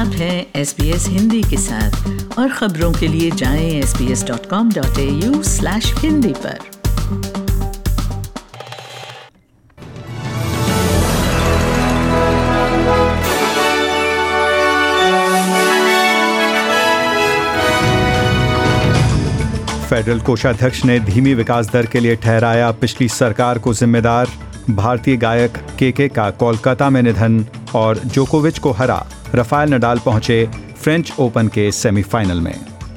आप हैं SBS हिंदी के साथ और खबरों के लिए जाएं sbs.com.au/hindi पर। फेडरल कोषाध्यक्ष ने धीमी विकास दर के लिए ठहराया पिछली सरकार को जिम्मेदार। भारतीय गायक केके का कोलकाता में निधन और जोकोविच को हरा राफेल नडाल पहुंचे फ्रेंच ओपन के सेमीफाइनल में।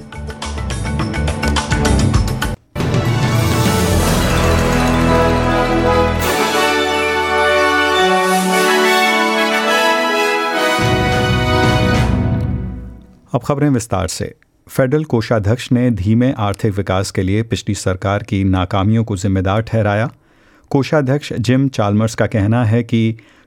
अब खबरें विस्तार से। फेडरल कोषाध्यक्ष ने धीमे आर्थिक विकास के लिए पिछली सरकार की नाकामियों को जिम्मेदार ठहराया। कोषाध्यक्ष जिम चाल्मर्स का कहना है कि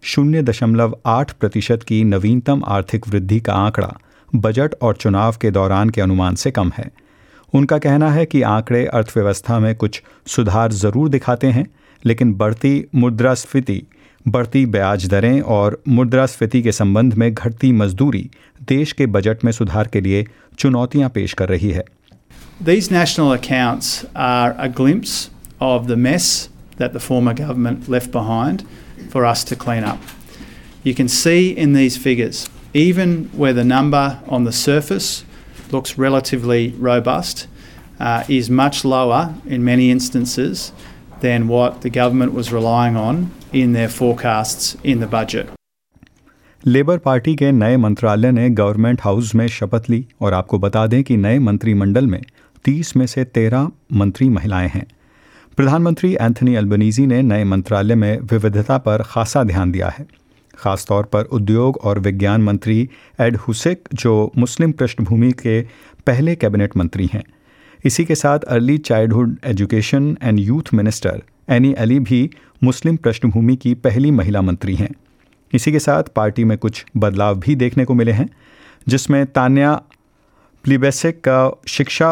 0.8% की नवीनतम आर्थिक वृद्धि का आंकड़ा बजट और चुनाव के दौरान के अनुमान से कम है। उनका कहना है कि आंकड़े अर्थव्यवस्था में कुछ सुधार जरूर दिखाते हैं, लेकिन बढ़ती मुद्रास्फीति, बढ़ती ब्याज दरें और मुद्रास्फीति के संबंध में घटती मजदूरी देश के बजट में सुधार के लिए चुनौतियां पेश कर रही है। These national accounts are a glimpse of the mess that the former government left behind for us to clean up. You can see in these figures, even where the number on the surface looks relatively robust, is much lower in many instances than what the government was relying on in their forecasts in the budget. Labour Party के नए मंत्रालय ने government house में शपथ ली और आपको बता दें कि नए मंत्रिमंडल में 30 में से 13 मंत्री महिलाएं हैं। प्रधानमंत्री एंथनी अल्बनीज़ी ने नए मंत्रालय में विविधता पर खासा ध्यान दिया है, खासतौर पर उद्योग और विज्ञान मंत्री एड हुसिक, जो मुस्लिम पृष्ठभूमि के पहले कैबिनेट मंत्री हैं। इसी के साथ early childhood education and youth minister Anne Aly भी मुस्लिम पृष्ठभूमि की पहली महिला मंत्री हैं। इसी के साथ पार्टी में कुछ बदलाव भी देखने को मिले हैं, जिसमें तान्या प्लिबेसिक का शिक्षा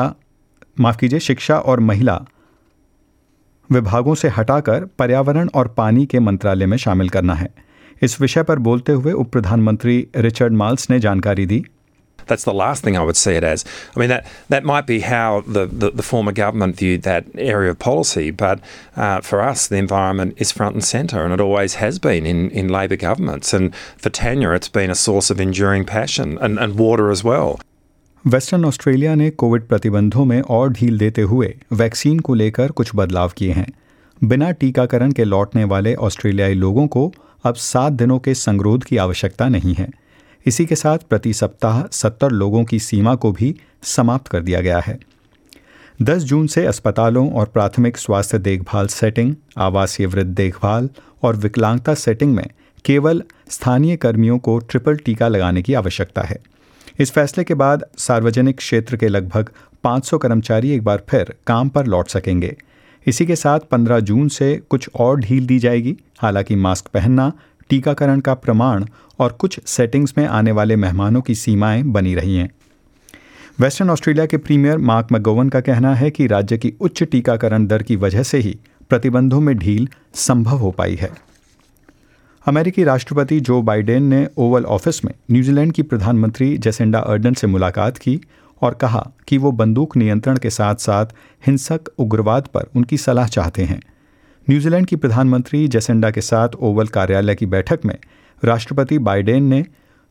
और महिला विभागों से हटाकर पर्यावरण और पानी के मंत्रालय में शामिल करना है। इस विषय पर बोलते हुए उप प्रधानमंत्री रिचर्ड माल्स ने जानकारी दी। That's the last thing I would see it as. I mean, that might be how the former government viewed that area of policy, but for us, the environment is front and centre, and it always has been in Labor governments. And for Tanya, it's been a source of enduring passion, and water as well. Western Australia ने covid प्रतिबंधों में और ढील देते हुए vaccine को लेकर कुछ बदलाव किए हैं। बिना टीकाकरण के लौटने वाले ऑस्ट्रेलियाई लोगों को अब 7 दिनों के संगरोध की आवश्यकता नहीं है। इसी के साथ प्रति सप्ताह 70 लोगों की सीमा को भी समाप्त कर दिया गया है। 10 जून से अस्पतालों और प्राथमिक स्वास्थ्य देखभाल सेटिंग, आवासीय वृद्ध देखभाल और विकलांगता सेटिंग में केवल स्थानीय कर्मियों को ट्रिपल टीका लगाने की आवश्यकता है। इस फैसले के बाद सार्वजनिक क्षेत्र के लगभग 500 कर्मचारी एक बार फिर काम पर लौट सकेंगे। इसी के साथ 15 जून से कुछ और ढील दी जाएगी। हालांकि मास्क पहनना, टीकाकरण का प्रमाण और कुछ सेटिंग्स में आने वाले मेहमानों की सीमाएं बनी रही हैं। वेस्टर्न ऑस्ट्रेलिया के प्रीमियर मार्क मैगोवन का कहना है कि राज्य की उच्च टीकाकरण दर की वजह से ही प्रतिबंधों में ढील संभव हो पाई है। अमेरिकी राष्ट्रपति जो बाइडेन ने ओवल ऑफिस में न्यूजीलैंड की प्रधानमंत्री जेसिंडा अर्डन से मुलाकात की और कहा कि वो बंदूक नियंत्रण के साथ साथ हिंसक उग्रवाद पर उनकी सलाह चाहते हैं। न्यूजीलैंड की प्रधानमंत्री जेसिंडा के साथ ओवल कार्यालय की बैठक में राष्ट्रपति बाइडेन ने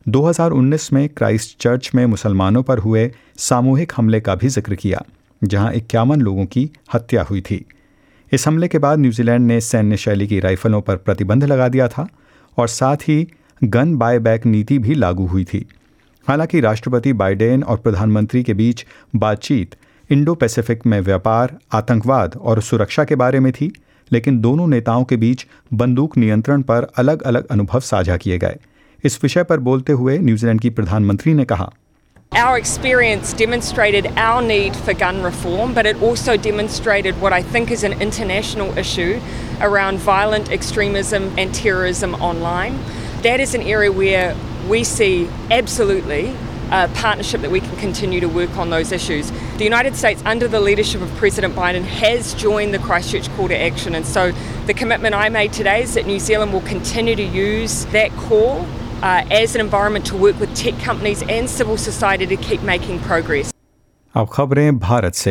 2019 में क्राइस्ट चर्च में मुसलमानों पर हुए सामूहिक हमले का भी जिक्र किया, जहां 51 लोगों की हत्या हुई थी। इस हमले के बाद न्यूजीलैंड ने सैन्य शैली की राइफलों पर प्रतिबंध लगा दिया था और साथ ही गन बाय बैक नीति भी लागू हुई थी। हालांकि राष्ट्रपति बाइडेन और प्रधानमंत्री के बीच बातचीत इंडो पैसिफिक में व्यापार, आतंकवाद और सुरक्षा के बारे में थी, लेकिन दोनों नेताओं के बीच बंदूक नियंत्रण पर अलग अलग अनुभव साझा किए गए। इस विषय पर बोलते हुए न्यूजीलैंड की प्रधानमंत्री ने कहा, Our experience demonstrated our need for gun reform, but it also demonstrated what I think is an international issue around violent extremism and terrorism online. That is an area where we see absolutely a partnership that we can continue to work on those issues. The United States, under the leadership of President Biden, has joined the Christchurch call to action, and so the commitment I made today is that New Zealand will continue to use that call as an environment to work with tech companies and civil society to keep making progress. अब खबरें भारत से।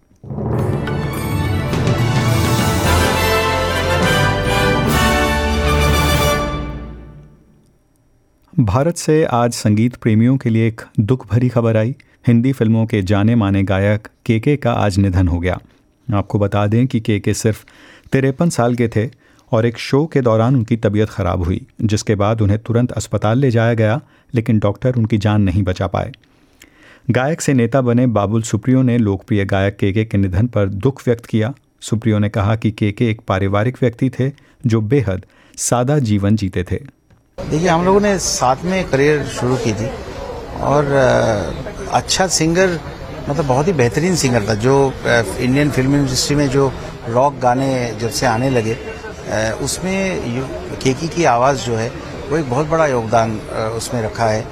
भारत से आज संगीत प्रेमियों के लिए एक दुख भरी खबर आई। हिंदी फिल्मों के जाने माने गायक के का आज निधन हो गया। आपको बता दें कि के सिर्फ 53 साल के थे और एक शो के दौरान उनकी तबीयत ख़राब हुई, जिसके बाद उन्हें तुरंत अस्पताल ले जाया गया, लेकिन डॉक्टर उनकी जान नहीं बचा पाए। गायक से नेता बने बाबुल सुप्रियो ने लोकप्रिय गायक के निधन पर दुख व्यक्त किया। सुप्रियो ने कहा कि के एक पारिवारिक व्यक्ति थे जो बेहद सादा जीवन जीते थे। देखिए, हम लोगों ने साथ में करियर शुरू की थी और अच्छा सिंगर, मतलब बहुत ही बेहतरीन सिंगर था। जो इंडियन फिल्म इंडस्ट्री में जो रॉक गाने जब से आने लगे, उसमें केकी की आवाज़ जो है वो एक बहुत बड़ा योगदान उसमें रखा है।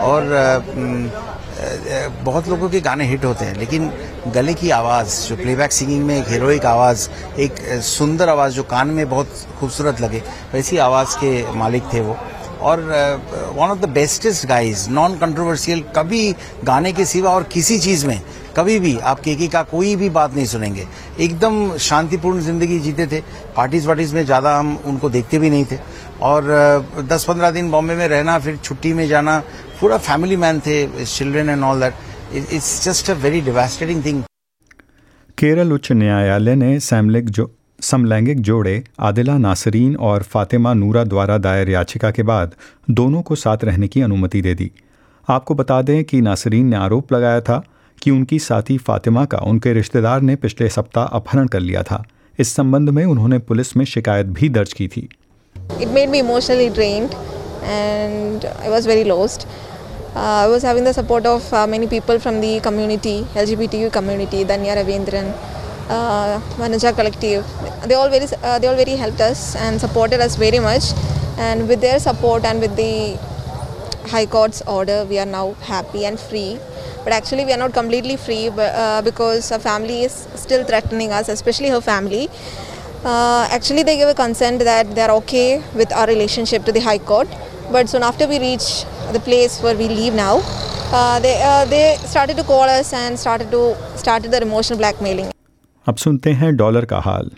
और बहुत लोगों के गाने हिट होते हैं, लेकिन गले की आवाज़, जो प्लेबैक सिंगिंग में एक हीरोइक आवाज़, एक सुंदर आवाज़ जो कान में बहुत खूबसूरत लगे, वैसी आवाज़ के मालिक थे वो। और one of the bestest guys, non controversial, कभी गाने के सिवा और किसी चीज़ में कभी भी आप के का कोई भी बात नहीं सुनेंगे। एकदम शांतिपूर्ण जिंदगी जीते थे। पार्टीज में ज़्यादा हम उनको देखते भी नहीं थे और 10-15 दिन बॉम्बे में रहना, फिर छुट्टी में जाना, पूरा फैमिली मैन थे, children and all that. It's just a very devastating thing. Kerala उच्च न्यायालय ने समलैंगिक जोड़े आदिला नासरीन और फातिमा नूरा द्वारा दायर याचिका के बाद दोनों को साथ रहने की अनुमति दे दी। आपको बता दें कि नासरीन ने आरोप लगाया था कि उनकी साथी फातिमा का उनके रिश्तेदार ने पिछले सप्ताह अपहरण कर लिया था। इस संबंध में उन्होंने पुलिस में शिकायत भी दर्ज की थी। It made me emotionally drained and I was very lost. I was having the support of many people from the community, LGBTQ community, Danya Ravindran, Manuja Collective. They all very helped us and supported us very much. And with their support and with the High Court's order, we are now happy and free. But actually, we are not completely free because our family is still threatening us, especially her family. Actually, they gave a consent that they are okay with our relationship to the High Court. But soon after we reach the place where we leave now, they started to call us and started their emotional blackmailing. अब सुनते हैं dollar का हाल।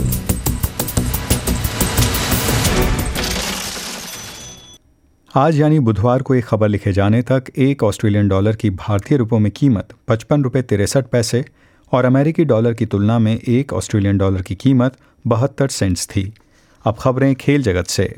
आज यानी बुधवार को एक खबर लिखे जाने तक एक ऑस्ट्रेलियन डॉलर की भारतीय रुपयों में कीमत 55 रुपये 63 पैसे और अमेरिकी डॉलर की तुलना में एक ऑस्ट्रेलियन डॉलर की कीमत 72 सेंट्स थी। अब खबरें खेल जगत से।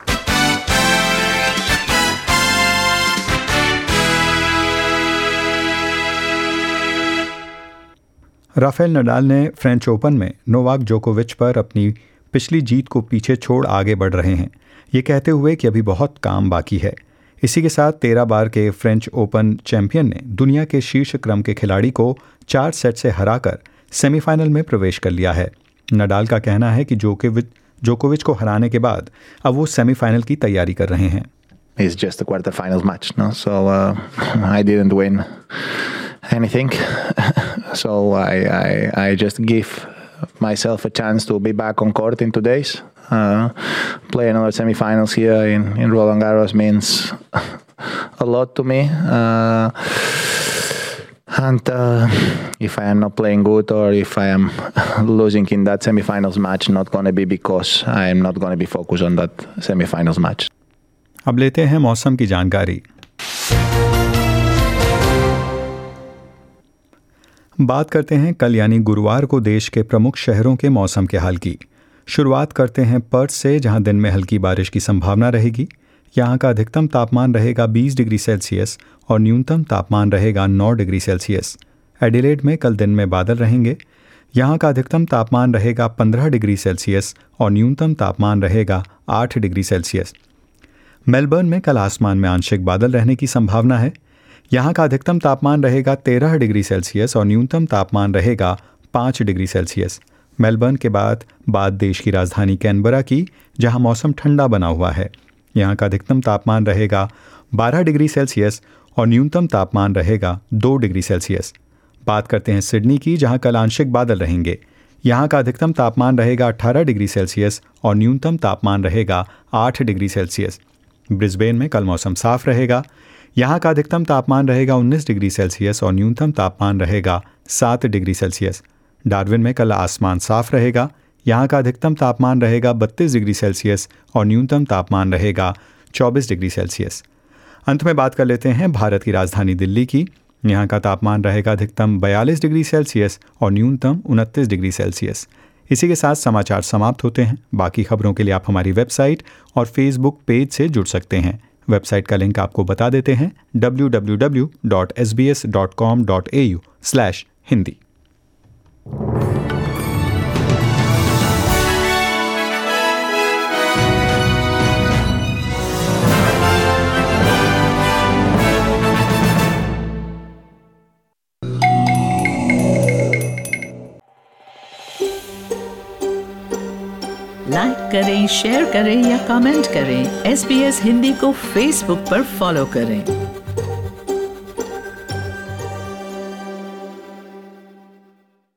राफेल नडाल ने फ्रेंच ओपन में नोवाक जोकोविच पर अपनी पिछली जीत को पीछे छोड़ आगे बढ़ रहे हैं, ये कहते हुए कि अभी बहुत काम बाकी है। इसी के साथ 13 बार के फ्रेंच ओपन चैंपियन ने दुनिया के शीर्ष क्रम के खिलाड़ी को 4 सेट से हराकर सेमीफाइनल में प्रवेश कर लिया है। नडाल का कहना है कि जोकोविच को हराने के बाद अब वो सेमीफाइनल की तैयारी कर रहे हैं। It's just a quarterfinals match, no? So I didn't win anything. So I just give myself a chance to be back on court in 2 days. Play another semi-finals here in Roland Garros means a lot to me. And if I am not playing good or if I am losing in that semi-finals match, not going to be because I am not going to be focused on that semi-finals match. अब लेते हैं मौसम की जानकारी। बात करते हैं कल यानी गुरुवार को देश के प्रमुख शहरों के मौसम के हाल की। शुरुआत करते हैं पर्थ से, जहां दिन में हल्की बारिश की संभावना रहेगी। यहां का अधिकतम तापमान रहेगा 20 डिग्री सेल्सियस और न्यूनतम तापमान रहेगा 9 डिग्री सेल्सियस। एडिलेड में कल दिन में बादल रहेंगे। यहां का अधिकतम तापमान रहेगा 15 डिग्री सेल्सियस और न्यूनतम तापमान रहेगा 8 डिग्री सेल्सियस। मेलबर्न में कल आसमान में आंशिक बादल रहने की संभावना है। यहाँ का अधिकतम तापमान रहेगा 13 डिग्री सेल्सियस और न्यूनतम तापमान रहेगा 5 डिग्री सेल्सियस। मेलबर्न के बाद देश की राजधानी कैनबरा की, जहाँ मौसम ठंडा बना हुआ है। यहाँ का अधिकतम तापमान रहेगा 12 डिग्री सेल्सियस और न्यूनतम तापमान रहेगा 2 डिग्री सेल्सियस। बात करते हैं सिडनी की, जहाँ कल आंशिक बादल रहेंगे। यहाँ का अधिकतम तापमान रहेगा 18 डिग्री सेल्सियस और न्यूनतम तापमान रहेगा 8 डिग्री सेल्सियस। ब्रिस्बेन में कल मौसम साफ रहेगा। यहाँ का अधिकतम तापमान रहेगा 19 डिग्री सेल्सियस और न्यूनतम तापमान रहेगा 7 डिग्री सेल्सियस। डार्विन में कल आसमान साफ रहेगा। यहाँ का अधिकतम तापमान रहेगा 32 डिग्री सेल्सियस और न्यूनतम तापमान रहेगा 24 डिग्री सेल्सियस। अंत में बात कर लेते हैं भारत की राजधानी दिल्ली की। यहाँ का तापमान रहेगा अधिकतम 42 डिग्री सेल्सियस और न्यूनतम 29 डिग्री सेल्सियस। इसी के साथ समाचार समाप्त होते हैं। बाकी खबरों के लिए आप हमारी वेबसाइट और फेसबुक पेज से जुड़ सकते हैं। वेबसाइट का लिंक आपको बता देते हैं www.sbs.com.au/hindi। लाइक करें, शेयर करें या कमेंट करें। SBS हिंदी को फेसबुक पर फॉलो करें।